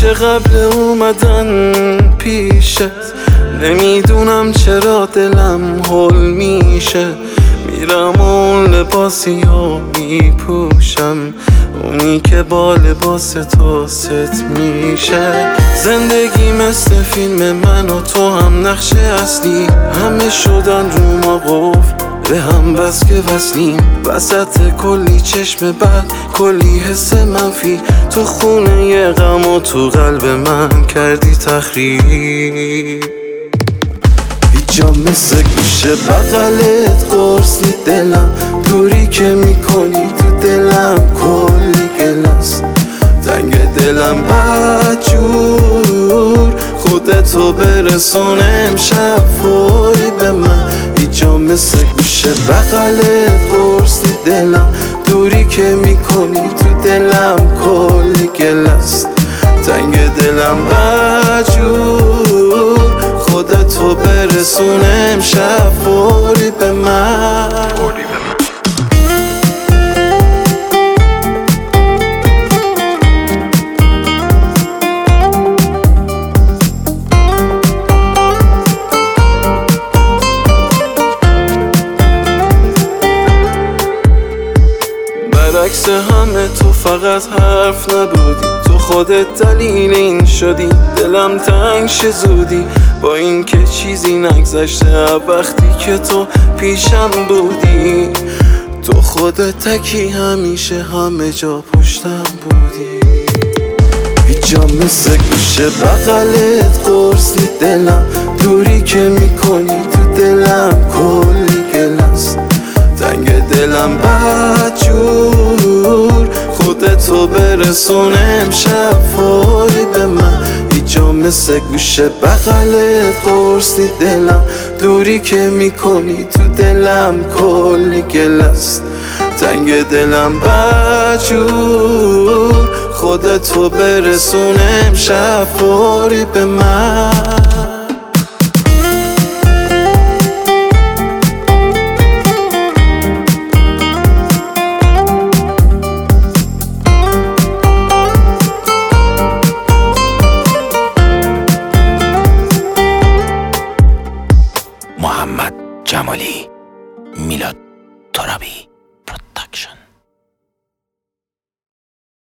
همیشه قبل اومدن پیشت نمیدونم چرا دلم هول میشه، میرم اون لباسی ها میپوشم، اونی که با لباس تو ست میشه. زندگی مثل فیلم من و تو هم نقشه اصلی، همه شدن رو ما قفل به هم بس که وصلیم. وسط کلی چشم بد، کلی حس منفی، تو خونه غم و تو قلب من کردی تخریب. جا مثل گوشه بغلت قرصی دلم، دوری که میکنی تو دلم کلی گلست. تنگ دلم بدجور، خودتو برسون امشب فوری به من. جا مثل گوشه بغلت قرصی دلم، دوری که میکنی تو دلم کلی گلست. تنگ دلم بدجور، خودتو برسون امشب فوری به من. برعکس همه تو فقط حرف نبودی، تو خودت دلیل این شدی دلم تنگ شه زودی. با این که چیزی نگذشته وقتی که تو پیشم بودی، تو خودت تکی همیشه همه جا پشتم بودی. جا مثل گوشه بغلت قرصی دلم، دوری که میکنی تو دلم کلی گلست. تنگ دلم بدجور، خودتو برسون امشب فوری به من. جا مثل گوشه بغلت قرصی دلم، دوری که میکنی تو دلم کلی گلست. تنگ دلم بدجور، خودتو برسون امشب فوری به من.